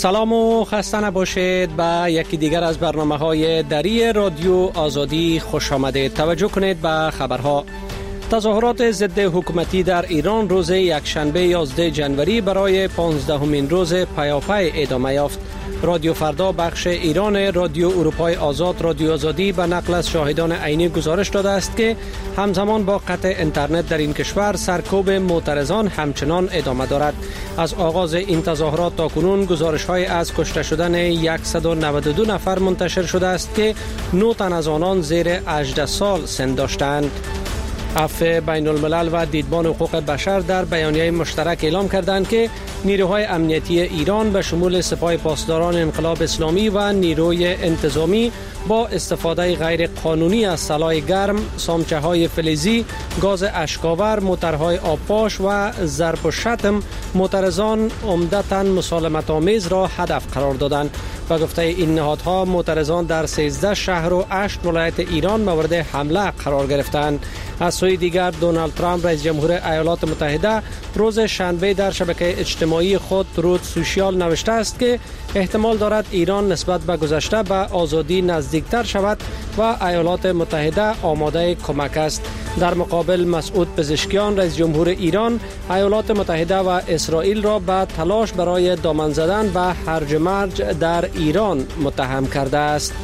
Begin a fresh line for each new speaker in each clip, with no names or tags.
سلام و خسته نباشید. به یکی دیگر از برنامه‌های دری رادیو آزادی خوش آمدید. توجه کنید به خبرها. تظاهرات ضد حکومتی در ایران روز یکشنبه 11 جنوری برای 15مین روز پیاپی ادامه یافت. رادیو فردا بخش ایران رادیو اروپای آزاد رادیو آزادی به نقل از شاهدان عینی گزارش داده است که همزمان با قطع اینترنت در این کشور سرکوب معترضان همچنان ادامه دارد. از آغاز این تظاهرات تا کنون گزارش‌های از کشته شدن 192 نفر منتشر شده است که 9 تن از آنان زیر 18 سال سن داشتند. عفو بین الملل و دیدبان حقوق بشر در بیانیه مشترک اعلام کردند که نیروهای امنیتی ایران به شمول سپاه پاسداران انقلاب اسلامی و نیروی انتظامی با استفاده غیر قانونی از سلاح گرم، سامچه‌های فلزی، گاز اشک‌آور، موترهای آبپاش و ضرب و شتم معترضان عمدتاً مسالمت‌آمیز را هدف قرار دادند. به گفته این نهادها معترضان در 13 شهر و 8 ولایت ایران مورد حمله قرار گرفتند. از سوی دیگر دونالد ترامپ رئیس جمهور ایالات متحده روز شنبه در شبکه اجتماعی خود ترود سوشیال نوشته است که احتمال دارد ایران نسبت به گذشته به آزادی نزدیکتر شود و ایالات متحده آماده کمک است. در مقابل مسعود پزشکیان رئیس جمهور ایران ایالات متحده و اسرائیل را به تلاش برای دامن زدن به هرج مرج در ایران متهم کرده است.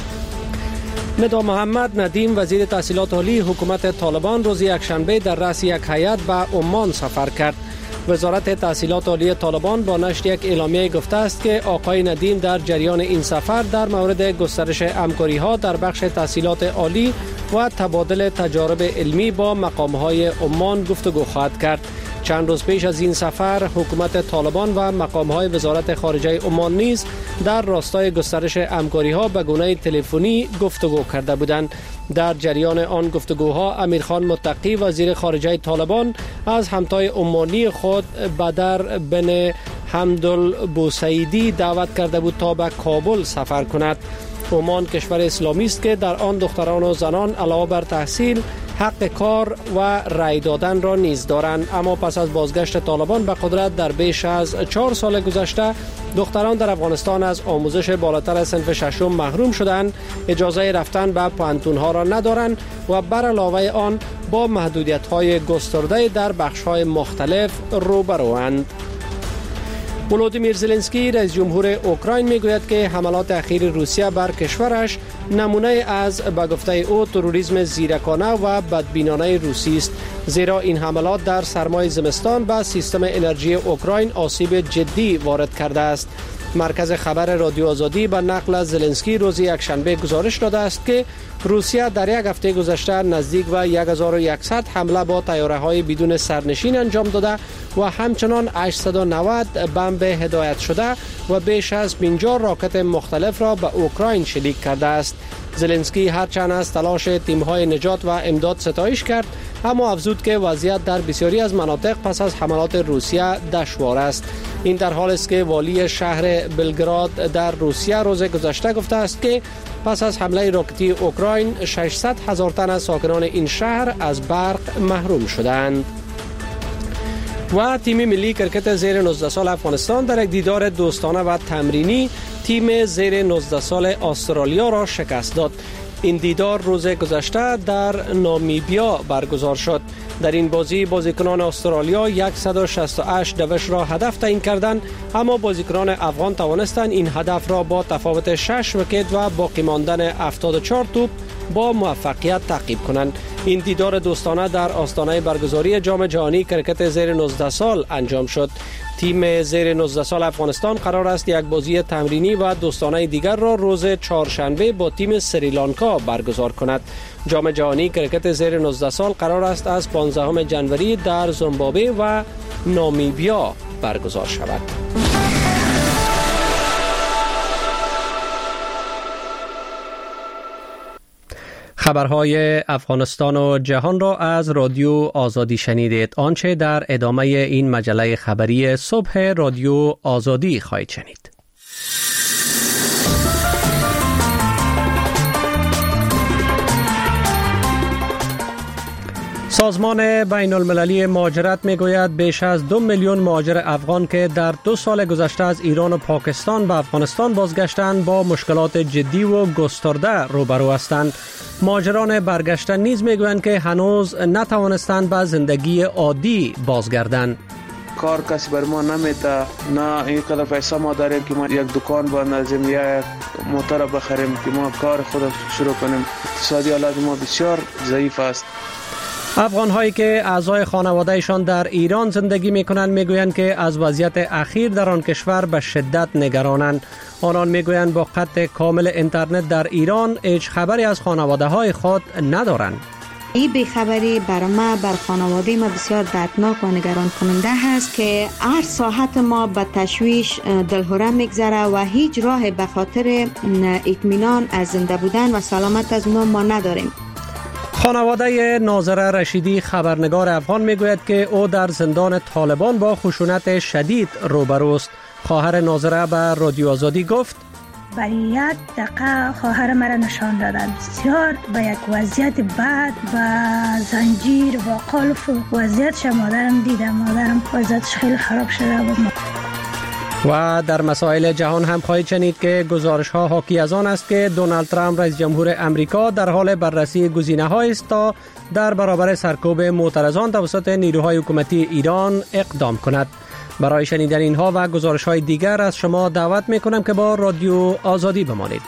ندا محمد ندیم وزیر تحصیلات عالی حکومت طالبان روز یکشنبه در رأس یک هیئت به عمان سفر کرد. وزارت تحصیلات عالی طالبان با نشر یک اعلامیه گفته است که آقای ندیم در جریان این سفر در مورد گسترش همکاری‌ها در بخش تحصیلات عالی و تبادل تجارب علمی با مقام‌های عمان گفتگو خواهد کرد. چند روز پیش از این سفر حکومت طالبان و مقام‌های وزارت خارجه عمان نیز در راستای گسترش همکاری‌ها به گونه تلفنی گفتگو کرده بودند. در جریان آن گفتگوها امیرخان متقی وزیر خارجه طالبان از همتای عمانی خود بدر بن حمدالبوسعیدی دعوت کرده بود تا به کابل سفر کند. عمان کشور اسلامی است که در آن دختران و زنان علاوه بر تحصیل حق کار و رأی دادن را نیز دارند، اما پس از بازگشت طالبان به قدرت در بیش از 4 سال گذشته دختران در افغانستان از آموزش بالاتر از صنف ششم محروم شدند، اجازه رفتن به پوهنتون‌ها را ندارند و بر علاوه آن با محدودیت‌های گسترده در بخش‌های مختلف روبروند. ولودیمیر زلنسکی رئیس جمهور اوکراین میگوید که حملات اخیر روسیه بر کشورش نمونه از به گفته او تروریسم زیرکانه و بدبینانه روسی است، زیرا این حملات در سرمای زمستان به سیستم انرژی اوکراین آسیب جدی وارد کرده است. مرکز خبر رادیو آزادی به نقل از زلنسکی روز یکشنبه گزارش داده است که روسیه در یک هفته گذشته نزدیک به 1100 حمله با طیاره‌های بدون سرنشین انجام داده و همچنان 890 بمب هدایت شده و بیش از 50 راکت مختلف را به اوکراین شلیک کرده است. زلنسکی هرچند از تلاش تیم‌های نجات و امداد ستایش کرد، اما افزود که وضعیت در بسیاری از مناطق پس از حملات روسیه دشوار است. این در حالی است که والی شهر بلگراد در روسیه روز گذشته گفته است که پس از حمله راکتی اوکراین 600,000 تن از ساکنان این شهر از برق محروم شدند. و تیم ملی کرکت زیر 19 سال افغانستان در یک دیدار دوستانه و تمرینی تیم زیر 19 سال استرالیا را شکست داد. این دیدار روز گذشته در نامیبیا برگزار شد. در این بازی بازیکنان استرالیا 168 دوش را هدف تعیین کردند، اما بازیکنان افغان توانستند این هدف را با تفاوت 6 ویکت و باقی ماندن 74 توپ با موفقیت تعقیب کنند. این دیدار دوستانه در آستانه برگزاری جام جهانی کرکت زیر 19 سال انجام شد. تیم زیر 19 سال افغانستان قرار است یک بازی تمرینی و دوستانه دیگر را روز چهارشنبه با تیم سریلانکا برگزار کند. جام جهانی کرکت زیر 19 سال قرار است از 15 جنوری در زیمبابوه و نامیبیا برگزار شود. خبرهای افغانستان و جهان را از رادیو آزادی شنیدید. آنچه در ادامه این مجله خبری صبح رادیو آزادی خواهید شنید. سازمان بین المللی مهاجرت میگوید بیش از 2 میلیون مهاجر افغان که در 2 سال گذشته از ایران و پاکستان به افغانستان بازگشتند با مشکلات جدی و گسترده روبرو هستند. مهاجران برگشته نیز میگویند که هنوز نتوانستند به زندگی عادی بازگردند.
کار کسی بر ما نمیده، نه اینقدر پیسه ما داریم که ما یک دکان بندازیم یا یک موتور بخریم که ما کار خود شروع کنیم. اقتصادی حالت ما بسیار ضعیف است.
افغان هایی که اعضای خانوادهشان در ایران زندگی میکنند میگویند که از وضعیت اخیر در آن کشور به شدت نگرانند. آنان میگویند با قطع کامل اینترنت در ایران هیچ خبری از خانواده های خود ندارند.
این بیخبری بر ما، بر خانواده ما بسیار دردناک و نگران کننده هست که هر ساعت ما به تشویش دلهره میگذره و هیچ راه به خاطر اطمینان از زنده بودن و سلامت از اونها ما نداریم.
خانواده ناظره رشیدی خبرنگار افغان میگوید که او در زندان طالبان با خشونت شدید روبروست. خواهر ناظره به رادیو آزادی گفت:
برای یک دقیقه خواهر مرا نشان دادند. بسیار به یک وضعیت بد و زنجیر و قلف وضعیتش مادرم دیدم. مادرم وضعیتش خیلی خراب شده بود.
و در مسائل جهان هم خواهید شنید که گزارش ها حاکی از آن است که دونالد ترامپ رئیس جمهور امریکا در حال بررسی گزینه‌هایی است تا در برابر سرکوب معترضان توسط نیروهای حکومتی ایران اقدام کند. برای شنیدن اینها و گزارش های دیگر از شما دعوت میکنم که با رادیو آزادی بمانید.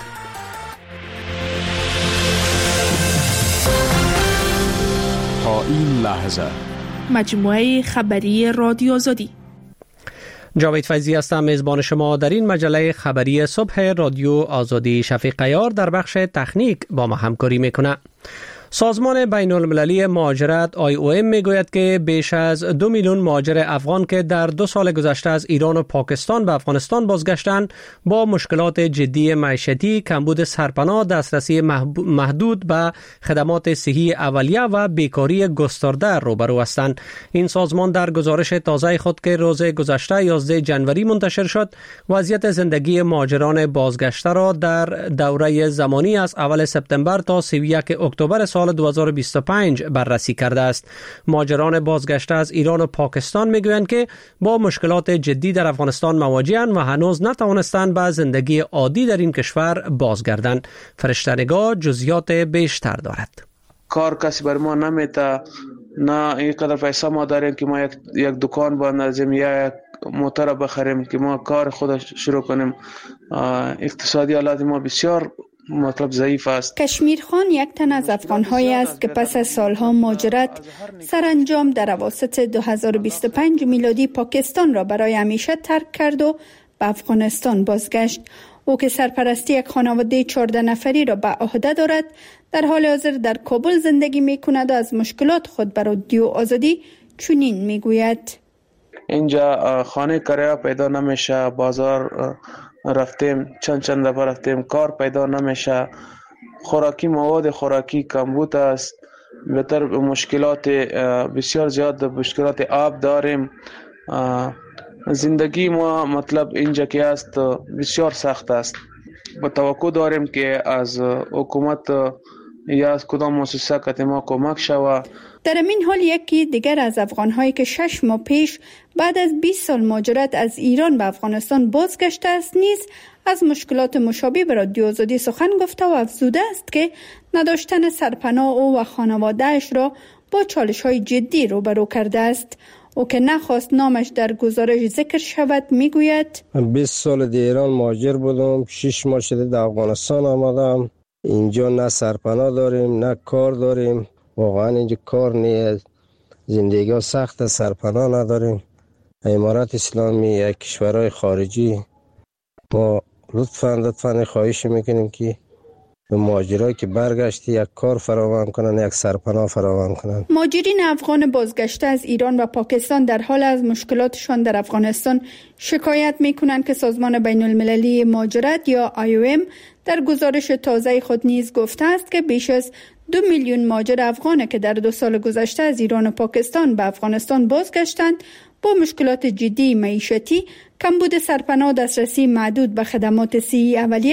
تا این لحظه
مجموعه خبری رادیو آزادی.
جاوید فیضی هستم، میزبان شما در این مجله خبری صبح رادیو آزادی. شفیق عیار در بخش تکنیک با ما همکاری میکنه. سازمان بین المللی مهاجرت IOM میگوید که بیش از 2 میلیون مهاجر افغان که در 2 سال گذشته از ایران و پاکستان به افغانستان بازگشتند با مشکلات جدی معیشتی، کمبود سرپناه، دسترسی محدود به خدمات صحی اولیه و بیکاری گسترده روبرو هستند. این سازمان در گزارش تازه خود که روز گذشته 11 جنوری منتشر شد، وضعیت زندگی مهاجران بازگشته را در دوره زمانی از اول سپتامبر تا 31 اکتبر سال 2025 بررسی کرده است. مهاجران بازگشته از ایران و پاکستان میگویند که با مشکلات جدی در افغانستان مواجه‌اند و هنوز نتوانستند به زندگی عادی در این کشور بازگردند. فرشته‌نگار جزئیات بیشتر دارد.
کار کسی بر ما نمیده، نه اینقدر پیسه ما داریم که ما یک دکان بندازیم یا یک موتور بخریم که ما کار خود شروع کنیم. اقتصادی حالت ما بسیار ضعیف است.
کشمیر خان یک تن از افغان‌هایی است که پس از سالها مهاجرت سرانجام در اواسط 2025 میلادی پاکستان را برای همیشه ترک کرد و به افغانستان بازگشت. او که سرپرستی یک خانواده 14 نفری را به عهده دارد، در حال حاضر در کابل زندگی می‌کند و از مشکلات خود بر رادیو آزادی چنین می‌گوید:
اینجا خانه کرایه پیدا نمیشه، بازار رفتیم چند دفعه رفتیم، کار پیدا نمیشه، خوراکی، مواد خوراکی کمبود است، بهتر مشکلات بسیار زیاد، مشکلات آب داریم. زندگی ما اینجا که است بسیار سخت است. با توقع داریم که از حکومت یا از کدام مؤسسه که ما کمک شود.
در این حال یکی دیگر از افغان‌هایی که 6 ماه پیش بعد از 20 سال مهاجرت از ایران به افغانستان بازگشته است نیز از مشکلات مشابه به رادیو آزادی سخن گفته و افزوده است که نداشتن سرپناه او و خانواده‌اش را با چالش‌های جدی روبرو کرده است. او که نخواست نامش در گزارش ذکر شود میگوید:
20 سال در ایران مهاجر بودم، 6 ماه شده در افغانستان آمدم. اینجا نه سرپناه داریم نه کار داریم، واقعا اینجا کار نیست، زندگی ها سخت، سرپناه نداریم. امارات اسلامی یک کشورهای خارجی ما لطفاً خواهش میکنیم که به مهاجرایی که برگشتی یک کار فراهم کنن، یک سرپناه فراهم کنن.
مهاجرین افغان بازگشته از ایران و پاکستان در حال از مشکلاتشان در افغانستان شکایت میکنند که سازمان بین المللی مهاجرت یا IOM در گزارش تازه خود نیز گفته است که بیش از 2 میلیون مهاجر افغان که در 2 سال گذشته از ایران و پاکستان به افغانستان بازگشتند با مشکلات جدی معیشتی، کمبود سرپناه، دسترسی محدود به خدمات صحی اولیه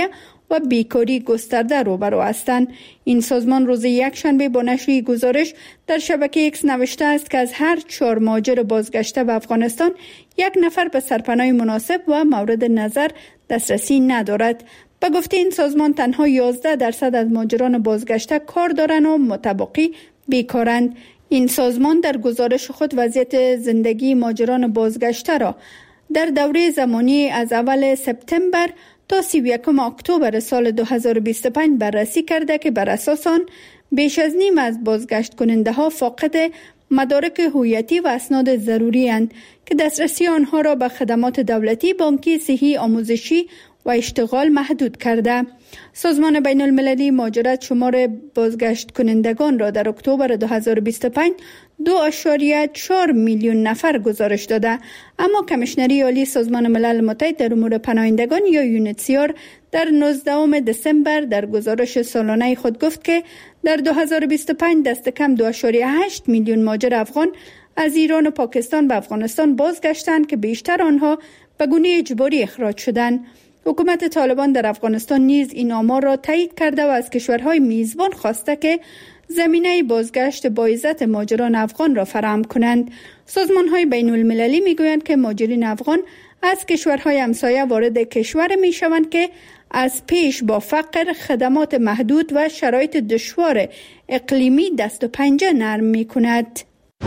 و بیکاری گسترده روبرو هستند. این سازمان روز یکشنبه با نشر گزارش در شبکه ایکس نوشته است که از هر 4 مهاجر بازگشته به افغانستان 1 نفر به سرپناه مناسب و مورد نظر دسترسی ندارد. به گفته این سازمان تنها 11% از مهاجران بازگشته کار دارند و متبقی بیکارند. این سازمان در گزارش خود وضعیت زندگی مهاجران بازگشته را در دوره زمانی از اول سپتامبر تا 31 اکتبر سال 2025 بررسی کرده که بر اساس آن بیش از نیم از بازگشت کننده ها فاقد مدارک هویتی و اسناد ضروری اند که دسترسی آنها را به خدمات دولتی، بانکی، صحی، آموزشی و اشتغال محدود کرده. سازمان بین المللی مهاجرت شمار بازگشت کنندگان را در اکتبر 2025 2.4 میلیون نفر گزارش داده، اما کمیشنری عالی سازمان ملل متحد در امور پناهندگان یا یونیتسیار در 19 دسامبر در گزارش سالانه خود گفت که در 2025 دست کم 2.8 میلیون مهاجر افغان از ایران و پاکستان به افغانستان بازگشتند که بیشتر آنها به گونه اجباری اخراج شدند. حکومت طالبان در افغانستان نیز این آمار را تایید کرده و از کشورهای میزبان خواسته که زمینه بازگشت با عزت مهاجران افغان را فراهم کنند. سازمان‌های بین المللی میگویند که مهاجرین افغان از کشورهای همسایه وارد کشور میشوند که از پیش با فقر، خدمات محدود و شرایط دشوار اقلیمی دست و پنجه نرم میکند.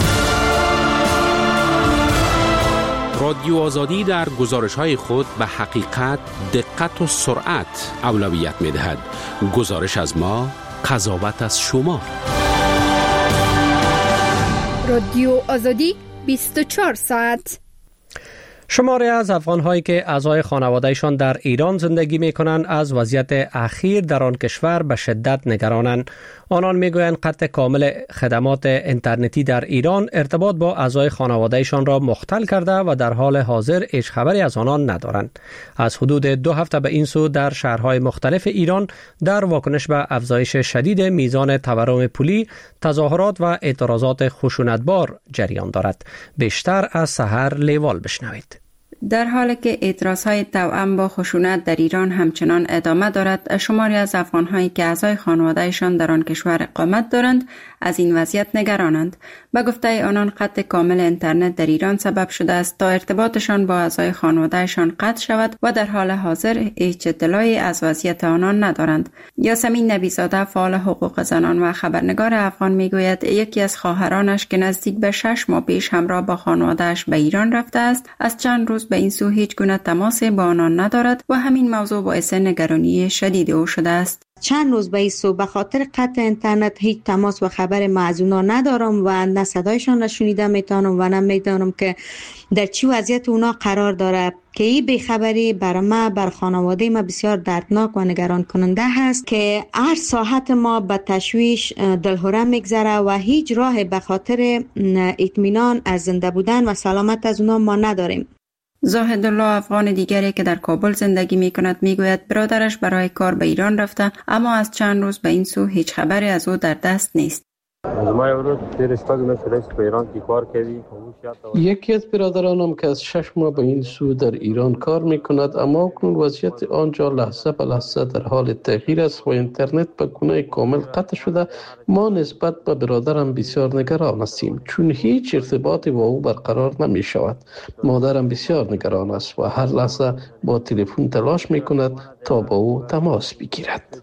رادیو آزادی در گزارش‌های خود به حقیقت، دقت و سرعت اولویت می‌دهد. گزارش از ما، قضاوت از شما.
رادیو آزادی 24 ساعت.
شماری از افغان‌هایی که اعضای خانواده‌شان در ایران زندگی می‌کنند از وضعیت اخیر در آن کشور به شدت نگرانند. آنان می‌گویند قطع کامل خدمات اینترنتی در ایران ارتباط با اعضای خانواده‌شان را مختل کرده و در حال حاضر هیچ خبری از آنان ندارند. از حدود 2 هفته به این سو در شهرهای مختلف ایران در واکنش به افزایش شدید میزان تورم پولی، تظاهرات و اعتراضات خشونتبار جریان دارد. بیشتر از سحر لیوال بشنوید.
در حالی که اعتراضهای توأم با خشونت در ایران همچنان ادامه دارد، شماری از افغان‌هایی که اعضای خانواده‌شان در آن کشور اقامت دارند از این وضعیت نگرانند. به گفته آنان قطع کامل اینترنت در ایران سبب شده است تا ارتباطشان با اعضای خانواده‌شان قطع شود و در حال حاضر هیچ اطلاعی از وضعیت آنان ندارند. یاسمین نبی‌زاده، فعال حقوق زنان و خبرنگار افغان میگوید یکی از خواهرانش که نزدیک به 6 ماه پیش همراه با خانواده‌اش به ایران رفته است، از چند روز به این سو هیچ گونه تماسی با آنان ندارد و همین موضوع باعث نگرانی شدید او شده است.
چند روز به این سو به خاطر قطع اینترنت هیچ تماس و خبر از اونا ندارم و نه صدایشان را شنیده میتونم و نه میدانم که در چی وضعیت اونا قرار داره، که این بیخبری بر ما، بر خانواده ما بسیار دردناک و نگران کننده هست که هر ساعت ما به تشویش دلهره میگذره و هیچ راه به خاطر اطمینان از زنده بودن و سلامت از اونا ما نداریم.
زاهد الله، افغان دیگری که در کابل زندگی می کند، می گوید برادرش برای کار به ایران رفته اما از چند روز به این سو هیچ خبری از او در دست نیست.
یکی از برادرانم که از 6 ماه به این سو در ایران کار می کند اما اکنون وضعیت آنجا لحظه به لحظه در حال تغییر است و اینترنت به گونه کامل قطع شده. ما نسبت به برادرم بسیار نگران هستیم چون هیچ ارتباطی با او برقرار نمی شود. مادرم بسیار نگران است و هر لحظه با تلفن تلاش می کند تا با او تماس بگیرد.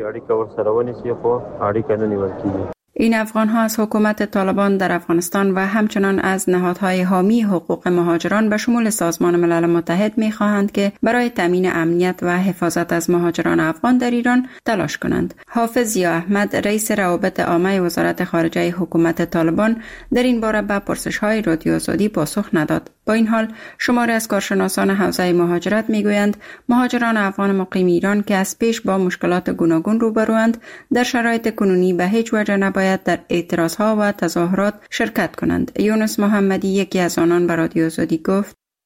این افغان‌ها از حکومت طالبان در افغانستان و همچنان از نهادهای حامی حقوق مهاجران به شمول سازمان ملل متحد می‌خواهند که برای تامین امنیت و حفاظت از مهاجران افغان در ایران تلاش کنند. حافظ ضیا احمد، رئیس روابط عامه وزارت خارجه حکومت طالبان، در این باره به پرسش‌های رادیو آزادی پاسخ نداد. با این حال شماری از کارشناسان حوزه مهاجرت میگویند مهاجران افغان مقیم ایران که از پیش با مشکلات گوناگون روبروند در شرایط کنونی به هیچ وجه نباید در اعتراضها و تظاهرات شرکت کنند. یونس محمدی، یکی از آنان، به رادیو آزادی گفت: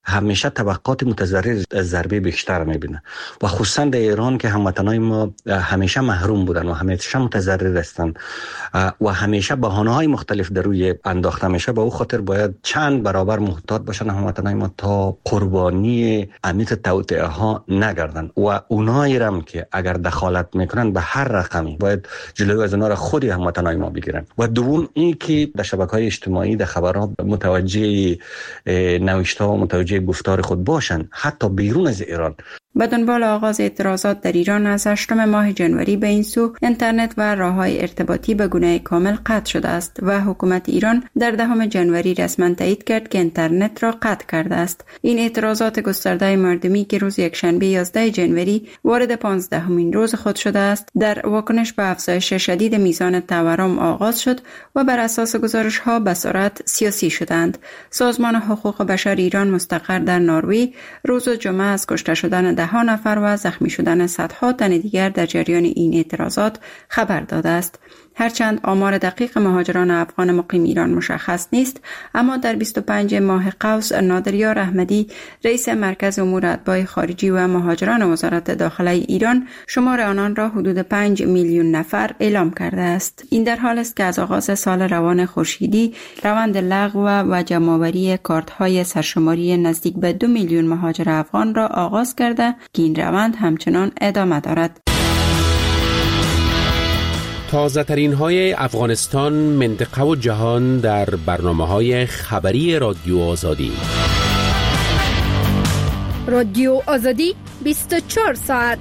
همیشه طبقات متضرر ضربه بیشتر میبینه و خصوصا در ایران که هموطنای ما همیشه محروم بودن و همیشه متضرر هستن و همیشه بهانه‌های مختلف در روی انداخته میشه. به او خاطر باید چند برابر محتاط باشن هموطنای ما تا قربانی امیت توطئه ها نگردن و اونایی هم که اگر دخالت میکنن به هر رقمی باید جلوی از اونا را خود هموطنای ما بگیرن. و دوم این که در شبکه‌های اجتماعی در خبرها متوجه نوشته‌ها و متوجه گفتار خود باشن حتی بیرون از ایران.
به دنبال آغاز اعتراضات در ایران از 8 ماه جنوری به این سو اینترنت و راه‌های ارتباطی به گونه کامل قطع شده است و حکومت ایران در 10 جنوری رسما تایید کرد که اینترنت را قطع کرده است. این اعتراضات گسترده مردمی که روز یکشنبه 11 جنوری وارد 15مین روز خود شده است در واکنش به افزایش شدید میزان تورم آغاز شد و بر اساس گزارش‌ها به صورت سیاسی شدند. سازمان حقوق بشر ایران مستقر در نروژ روز جمعه از کشته شدن 10 نفر و زخمی شدن صدها تن دیگر در جریان این اعتراضات خبر داده است. هرچند آمار دقیق مهاجران افغان مقیم ایران مشخص نیست، اما در 25 ماه قوس نادریار احمدی رئیس مرکز امور اتباع خارجی و مهاجران وزارت داخله ایران شمار آنان را حدود 5 میلیون نفر اعلام کرده است. این در حال است که از آغاز سال روان خورشیدی روند لغو و جمع‌آوری کارت‌های سرشماری نزدیک به 2 میلیون مهاجر افغان را آغاز کرده که این روند همچنان ادامه دارد.
تازه ترین های افغانستان، منطقه و جهان در برنامه‌های خبری رادیو آزادی.
رادیو آزادی 24 ساعت.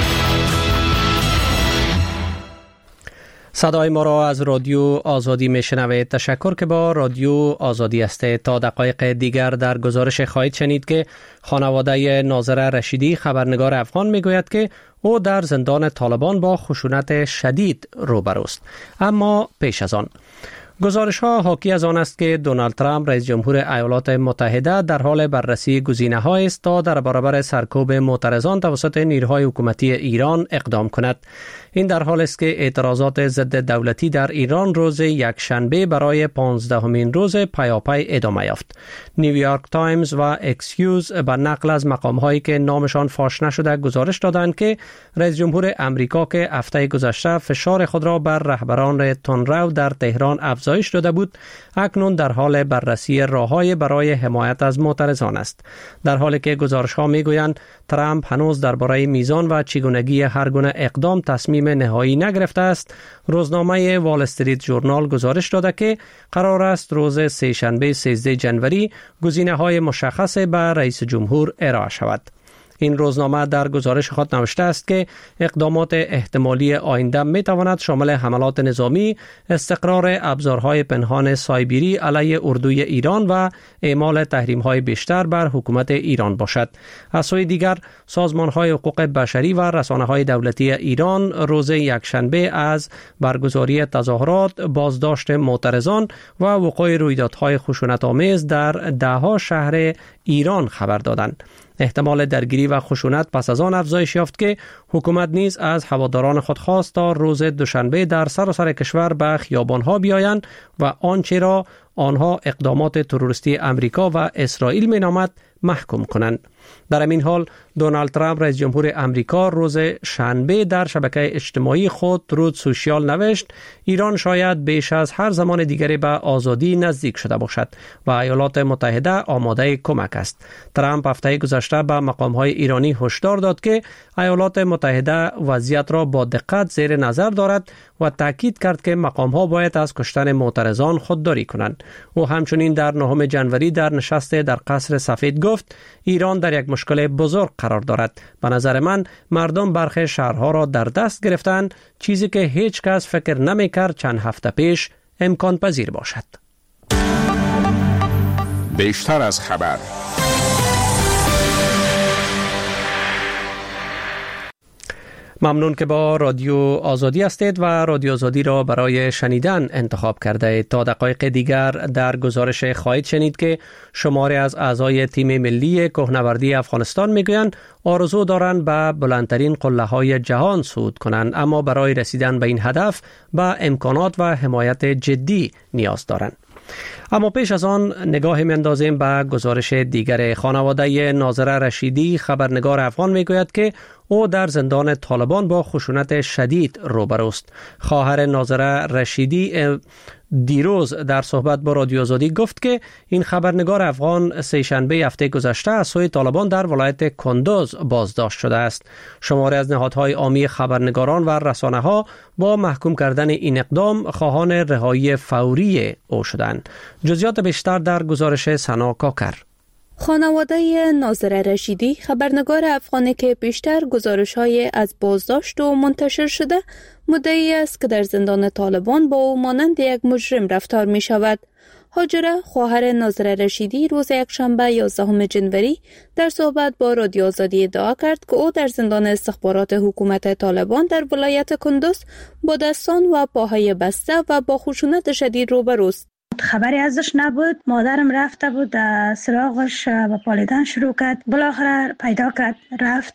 صدای ما را از رادیو آزادی میشنوید. تشکر که با رادیو آزادی هستید. تا دقایق دیگر در گزارش خواهید شنید که خانواده ناظر رشیدی خبرنگار افغان میگوید که او در زندان طالبان با خشونت شدید روبروست. اما پیش از آن گزارش ها حاکی از آن است که دونالد ترامپ رئیس جمهور ایالات متحده در حال بررسی گزینه‌هایی است تا در برابر سرکوب معترضان توسط نیروهای حکومتی ایران اقدام کند. این در حال است که اعتراضات ضد دولتی در ایران روز یکشنبه برای 15مین روز پیاپی ادامه یافت. نیویورک تایمز و اکسیوز به نقل از مقام‌هایی که نامشان فاش نشده گزارش دادند که رئیس جمهور امریکا که هفته گذشته فشار خود را بر رهبران تندرو در تهران افزایش داده بود، اکنون در حال بررسی راه‌های برای حمایت از معترضان است. در حالی که گزارش‌ها می‌گویند ترامپ هنوز درباره میزان و چگونگی هر گونه اقدام تصمیم نهایی نگرفته است، روزنامه وال استریت ژورنال گزارش داده که قرار است روز سه‌شنبه 13 جنوری گزینه‌های مشخص به رئیس جمهور ارائه شود. این روزنامه در گزارش خود نوشته است که اقدامات احتمالی آینده می تواند شامل حملات نظامی، استقرار ابزارهای پنهان سایبری علیه اردوی ایران و اعمال تحریم‌های بیشتر بر حکومت ایران باشد. از سوی دیگر سازمان‌های حقوق بشری و رسانه‌های دولتی ایران روز یکشنبه از برگزاری تظاهرات، بازداشت معترضان و وقوع رویدادهای خشونت‌آمیز در ده‌ها شهر ایران خبر دادند. احتمال درگیری و خشونت پس از آن افزایش یافت که حکومت نیز از هواداران خود خواست تا روز دوشنبه در سراسر کشور به خیابان‌ها بیایند و آنچه را آنها اقدامات تروریستی امریکا و اسرائیل می‌نامد محکوم کنند. در این حال دونالد ترامپ رئیس جمهور امریکا روز شنبه در شبکه اجتماعی خود ترود سوشیال نوشت ایران شاید بیش از هر زمان دیگری به آزادی نزدیک شده باشد و ایالات متحده آماده کمک است. ترامپ هفته گذشته به مقام‌های ایرانی هشدار داد که ایالات متحده وضعیت را با دقت زیر نظر دارد و تاکید کرد که مقام‌ها باید از کشتن معترضان خودداری کنند. او همچنین در 9 جنوری در نشست در قصر سفید گفت ایران در یک مشکل بزرگ قرار دارد. به نظر من مردم برخی شهرها را در دست گرفتند، چیزی که هیچ کس فکر نمی‌کرد چند هفته پیش امکان پذیر باشد.
بیشتر از خبر.
ممنون که با رادیو آزادی هستید و رادیو آزادی را برای شنیدن انتخاب کرده اید. تا دقایق دیگر در گزارش خواهید شنید که شماری از اعضای تیم ملی کوهنوردی افغانستان میگویند آرزو دارند به بلندترین قله‌های جهان صعود کنند، اما برای رسیدن به این هدف به امکانات و حمایت جدی نیاز دارند. اما پیش از آن نگاه می‌اندازیم به گزارش دیگر. خانواده ناظره رشیدی خبرنگار افغان میگوید که او در زندان طالبان با خشونت شدید روبروست. خواهر ناظره رشیدی دیروز در صحبت با رادیو آزادی گفت که این خبرنگار افغان سه‌شنبه هفته گذشته از سوی طالبان در ولایت کندوز بازداشت شده است. شماری از نهادهای عامی خبرنگاران و رسانه‌ها با محکوم کردن این اقدام خواهان رهایی فوری او شدند. جزئیات بیشتر در گزارش سنا کاکر.
خانواده ناظره رشیدی خبرنگار افغانی که بیشتر گزارش‌های از بازداشت و منتشر شده مدعی است که در زندان طالبان با او مانند یک مجرم رفتار می شود. هاجره خواهر ناظره رشیدی روز یکشنبه 11 جنوری در صحبت با رادیو آزادی ادعا کرد که او در زندان استخبارات حکومت طالبان در ولایت کندوز با دستان و پاهای بسته و با خشونت شدید روبروست.
خبری ازش نبود. مادرم رفته بود سراغش و پالیدن شروع کرد. بالاخره پیدا کرد، رفت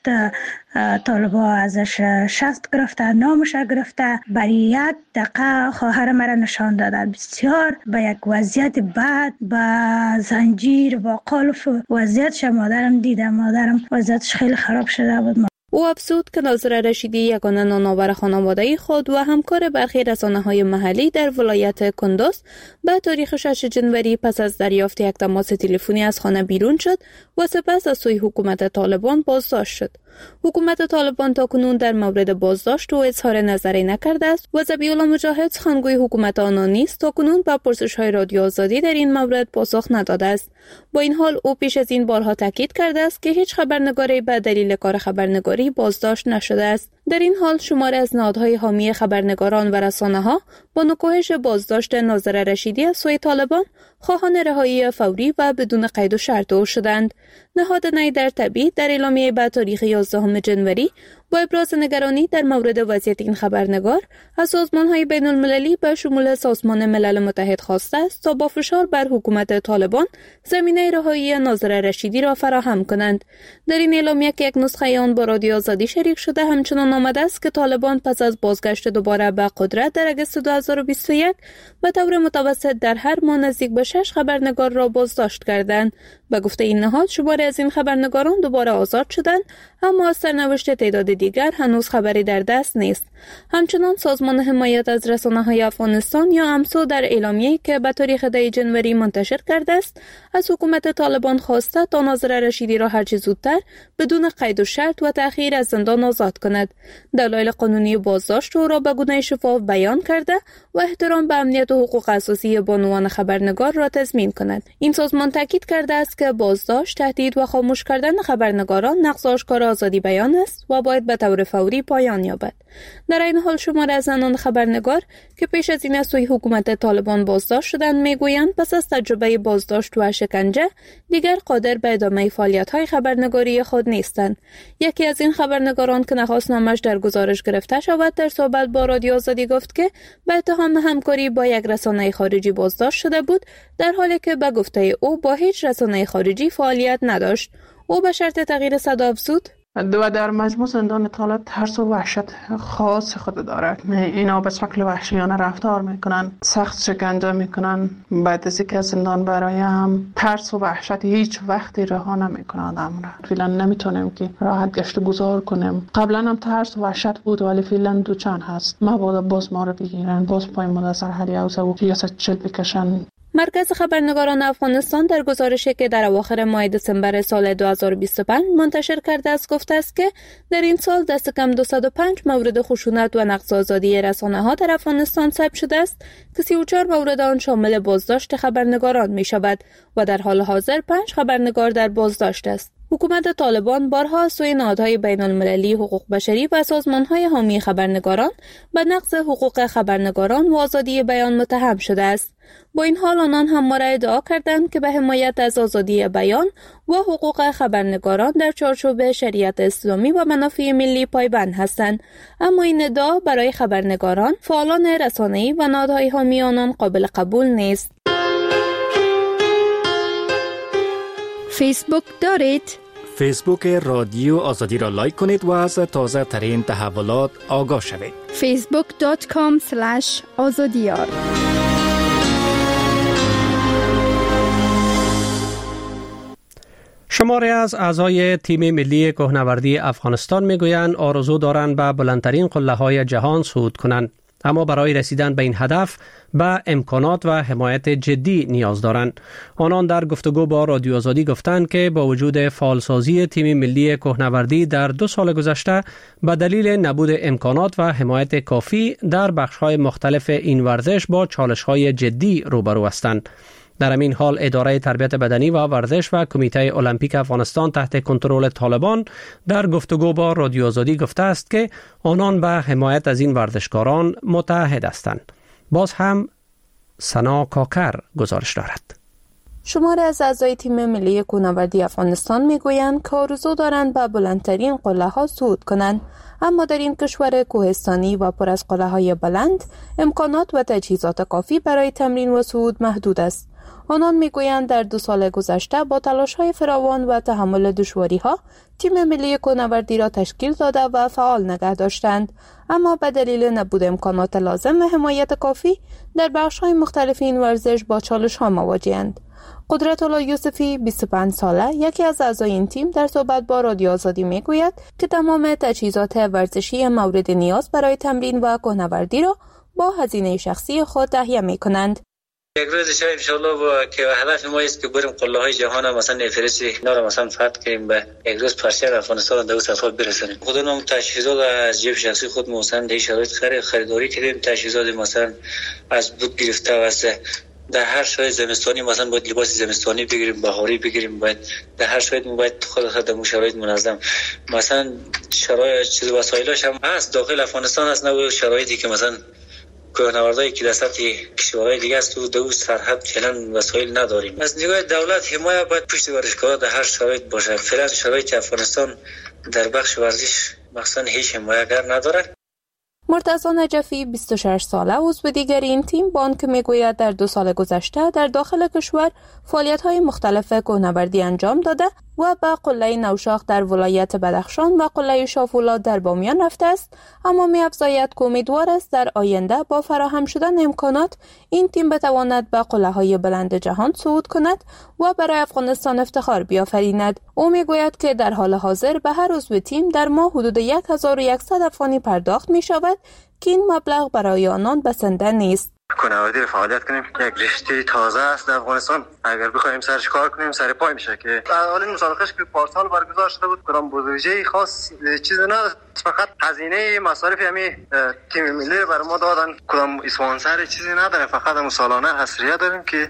طالبا ازش شست گرفته، نامش گرفته. برای 1 دقیقه خواهر مرا نشان دادن. بسیار به یک وضعیت بد، با زنجیر و قلف وضعیتش مادرم دیدم. مادرم وضعیتش خیلی خراب شده بود.
او افزود که ناظره رشیدی یگانه نانآور خانواده خود و همکار برخی رسانه‌های محلی در ولایت کندوز به تاریخ 6 جنوری پس از دریافت یک تماس تلفنی از خانه بیرون شد و سپس از سوی حکومت طالبان بازداشت شد. حکومت طالبان تاکنون در مورد بازداشت و اظهار نظری نکرده است و ذبیح الله مجاهد سخنگوی حکومت آنها نیز تاکنون به پرسش‌های رادیو آزادی در این مورد پاسخ نداده است. با این حال او پیش از این بارها تاکید کرده است که هیچ خبرنگاری به دلیل کار خبرنگاری بازداشت نشده است. در این حال شماری از نهادهای حامی خبرنگاران و رسانه‌ها با نکوهش بازداشت ناظره رشیدی از سوی طالبان خواهان رهایی فوری و بدون قید و شرط او شدند. نهاد نیدر طبی در اعلامیه به تاریخ 11 جنوری با ابراز نگرانی در مورد وضعیت این خبرنگار از سازمان‌های بین‌المللی به شمول سازمان ملل متحد خواسته است تا با فشار بر حکومت طالبان زمینه رهایی ناظره رشیدی را فراهم کنند. در این اعلامیه که یک نسخه آن با رادیو آزادی شریک شده همچنان آمده است که طالبان پس از بازگشت دوباره به قدرت در اگست 2021 به طور متوسط در هر ماه نزدیک به 6 خبرنگار را بازداشت کردند. به گفته این نهاد شماری از این خبرنگاران دوباره آزاد شدند، اما از سرنوشت تعداد دیگر هنوز خبری در دست نیست. همچنان سازمان حمایت از رسانه‌های افغانستان یا امسو در اعلامیه‌ای که به تاریخ 10 جنوری منتشر کرده است از حکومت طالبان خواسته تا ناظره رشیدی را هرچه زودتر بدون قید و شرط و تأخیر از زندان آزاد کند. دلایل قانونی بازداشت او را به گونه شفاف بیان کرده و احترام به امنیت و حقوق اساسی بانوان خبرنگار را تضمین کند. این سازمان تاکید کرده است که بازداشت، تهدید و خاموش کردن خبرنگاران نقض آشکار آزادی بیان است و باید به طور فوری پایان یابد. در این حال شماری از زنان خبرنگار که پیش از این از سوی حکومت طالبان بازداشت شدند میگویند پس از تجربه بازداشت و شکنجه دیگر قادر به ادامه فعالیت‌های خبرنگاری خود نیستند. یکی از این خبرنگاران که نخواست نامش در گزارش گرفته شود در صحبت با رادیو آزادی گفت که به اتهام همکاری با یک رسانه خارجی بازداشت شده بود، در حالی که به گفته او با هیچ رسانه خارجی فعالیت نداشت. او به شرط تغییر صدا افزود:
و در مجموع زندان طالب ترس و وحشت خاص خود دارد. اینا به شکل وحشیانه رفتار میکنن، سخت شکنجه میکنن. بعد از اینکه زندان برایم ترس و وحشت هیچ وقتی رها نمیکنن آدم را. فعلا نمیتونیم که راحت گشت گذار کنیم. قبلا هم ترس و وحشت بود ولی فعلا دوچان هست. مبادا باز ما رو بگیرن، باز پای ما در سرحدی اوزه و ریاست چل بکشن.
مرکز خبرنگاران افغانستان در گزارشی که در اواخر ماه دسامبر سال 2025 منتشر کرده است گفته است که در این سال دست کم 205 مورد خشونت و نقض آزادی رسانه‌ها در افغانستان ثبت شده است که 34 مورد آن شامل بازداشت خبرنگاران می شود و در حال حاضر 5 خبرنگار در بازداشت است. حکومت طالبان بارها از سوی نهادهای بین‌المللی حقوق بشری و سازمان‌های حامی خبرنگاران به نقض حقوق خبرنگاران و آزادی بیان متهم شده است. با این حال آنان همواره ادعا کردند که به حمایت از آزادی بیان و حقوق خبرنگاران در چارچوب شریعت اسلامی و منافع ملی پایبند هستند، اما این ادعا برای خبرنگاران، فعالان رسانه‌ای و نهادهای حامی آنان قابل قبول نیست.
فیسبوک دارید؟
فیسبوک رادیو آزادی را لایک کنید و از تازه ترین تحولات آگاه شوید.
facebook.com/azadiyar
شماری از اعضای تیم ملی کوهنوردی افغانستان میگویند آرزو دارند به بلندترین قله‌های جهان صعود کنند، اما برای رسیدن به این هدف به امکانات و حمایت جدی نیاز دارند. آنان در گفتگو با رادیو آزادی گفتند که با وجود فعالسازی تیم ملی کوهنوردی در 2 سال گذشته به دلیل نبود امکانات و حمایت کافی در بخش‌های مختلف این ورزش با چالش‌های جدی روبرو هستند. در همین حال اداره تربیت بدنی و ورزش و کمیته المپیک افغانستان تحت کنترل طالبان در گفتگو با رادیو آزادی گفته است که آنان به حمایت از این ورزشکاران متعهد هستند. باز هم سنا کاکر گزارش دارد.
شماری از اعضای تیم ملی کوهنوردی افغانستان میگویند که آرزو دارند به بلندترین قله‌ها صعود کنند، اما در این کشور کوهستانی و پر از قله‌های بلند امکانات و تجهیزات کافی برای تمرین و صعود محدود است. آنان میگویند در 2 سال گذشته با تلاش‌های فراوان و تحمل دشواری‌ها تیم ملی کوهنوردی را تشکیل داده و فعال نگه داشتند، اما به دلیل نبود امکانات لازم و حمایت کافی در بخش‌های مختلف این ورزش با چالش‌ها مواجه‌اند. قدرت الله یوسفی 25 ساله یکی از اعضای این تیم در صحبت با رادیو آزادی میگوید که تمام تجهیزات ورزشی مورد نیاز برای تمرین و کوهنوردی را با هزینه شخصی خود تهیه می‌کنند.
یک روز ان شاء الله که هدف ما است که بریم قله‌های جهان مثلا نفرست اینا مثلا فتح کنیم، به یک روز پرچم افغانستان در سطح برسونیم. خودمون تجهیزات از جیب شخصی خود مثلا در شرایط خریداری کردیم، تجهیزات مثلا از بود گرفته و از در هر شرایط زمستانی مثلا باید لباس زمستانی بگیریم، بهاری بگیریم، باید در هر شرایط باید خود در شرایط منظم مثلا شرایط چیز وسایلش هم هست داخل افغانستان هست، نه شرایطی که مثلا کوهنوردایی که در سطح کشورهای دیگه است و دو سرحد فعلا وسایل نداریم. از نگاه دولت حمایت باید پشت ورزشکارا در هر شرایط باشه. فعلا شرایط افغانستان در بخش ورزش مثلا هیچ حمایتگر نداره.
مرتضی نجفی 26 ساله عضو دیگر این تیم بانک میگوید در 2 سال گذشته در داخل کشور فعالیت‌های مختلف کوهنوردی انجام داده و به قله نوشاخ در ولایت بدخشان و قله شافولاد در بامیان رفته است، اما می‌افزاید که امیدوار است در آینده با فراهم شدن امکانات این تیم بتواند به قله‌های بلند جهان صعود کند و برای افغانستان افتخار بیافریند. او میگوید که در حال حاضر به هر عضو تیم در ماه حدود 1100 افغانی پرداخت می‌شود که این مبلغ برای آنان بسنده نیست.
کوهنوردی رو فعالیت کنیم، یک رشته تازه است در افغانستان. اگر بخوایم سرش کار کنیم سر پای میشه که اولین مسابقهش که پارسال برگزار شده بود کدام بودجه خاص چیز نداشت، فقط هزینه مصارف همین تیم ملی بر ما دادن، کدام اسپانسر چیزی نداره، فقط هم سالانه حصریه داریم که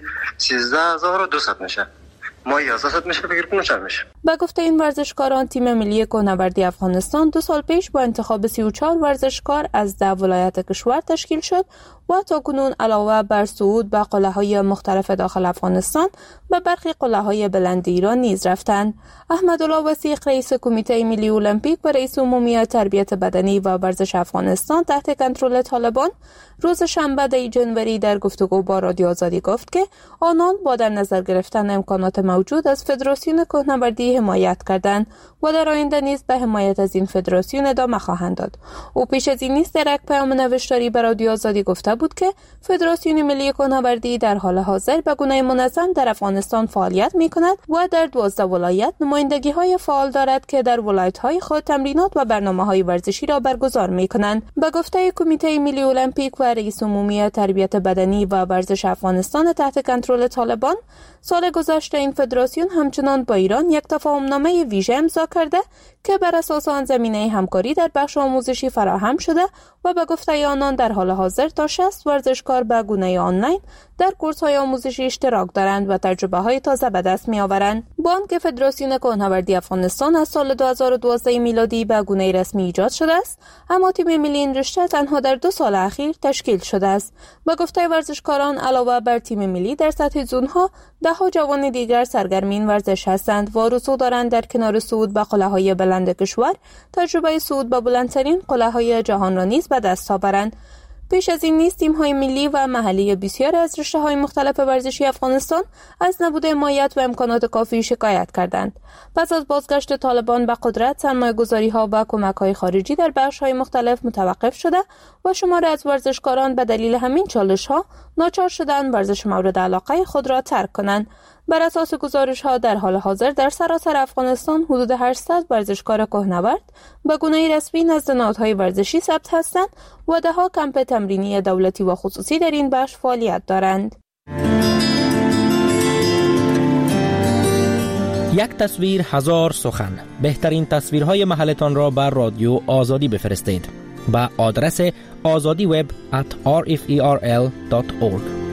13200 میشه. ما 1100 میشه فکر کنم چند میشه.
به گفته این ورزشکاران تیم ملی کوهنوردی افغانستان 2 سال پیش با انتخاب 34 ورزشکار از 10 ولایت کشور تشکیل شد و تاکنون علاوه بر صعود به قله‌های مختلف داخل افغانستان به برخی قله‌های بلند ایران نیز رفتند. احمدالله وثیق رئیس کمیته ملی المپیک و رئیس عمومی تربیت بدنی و ورزش افغانستان تحت کنترل طالبان روز شنبه 10 جنوری در گفتگو با رادیو آزادی گفت که آنان با در نظر گرفتن امکانات موجود از فدراسیون کوهنوردی حمایت کردند و در آینده نیز به حمایت از این فدراسیون ادامه خواهند داد. او پیش از این نیز در یک پیام نوشتاری به رادیو آزادی گفته بود که فدراسیون ملی کوهنوردی در حال حاضر به گونه منظم در افغانستان فعالیت می‌کند و در 12 ولایت نمایندگی‌های فعال دارد که در ولایت‌های خود تمرینات و برنامه‌های ورزشی را برگزار می‌کنند. به گفته کمیته ملی المپیک و رئیس عمومی تربیت بدنی و ورزش افغانستان تحت کنترل طالبان، سال گذشته این فدراسیون همچنان با ایران یک تفاهمنامه ویژه امضا کرده که بر اساس آن زمینه همکاری در بخش آموزشی فراهم شده و به گفته آنان در حال حاضر تا 60 ورزشکار به گونه آنلاین در کورس‌های آموزشی اشتراک دارند و تجربه‌های تازه به دست می‌آورند. بانک فدراسیون کوهنوردی افغانستان از سال 2012 میلادی به گونه رسمی ایجاد شده است، اما تیم ملی این رشته تنها در 2 سال اخیر تشکیل شده است. به گفته ورزشکاران علاوه بر تیم ملی در سطح زون‌ها ده‌ها جوان دیگر سرگرم این ورزش هستند و آرزو دارند در کنار صعود به قله‌های بلند کشور تجربه صعود به بلندترین قله‌های جهان را نیز به دست آورند. پیش از این نیز تیم‌های ملی و محلی بسیار از رشته‌های مختلف ورزشی افغانستان از نبود حمایت و امکانات کافی شکایت کردند. پس از بازگشت طالبان به قدرت، سرمایه‌گذاری‌ها و کمک‌های خارجی در بخش‌های مختلف متوقف شده و شماری از ورزشکاران به دلیل همین چالش‌ها ناچار شدند ورزش مورد علاقه خود را ترک کنند. بر اساس گزارش‌ها در حال حاضر در سراسر افغانستان حدود 800 ورزشکار کوهنورد به گونه رسمی نزد نهادهای ورزشی ثبت هستند و ده‌ها کمپ تمرینی دولتی و خصوصی در این بخش فعالیت دارند.
یک تصویر هزار سخن. بهترین تصویرهای محلتان را بر رادیو آزادی بفرستید. با آدرس azadiweb@rferl.org.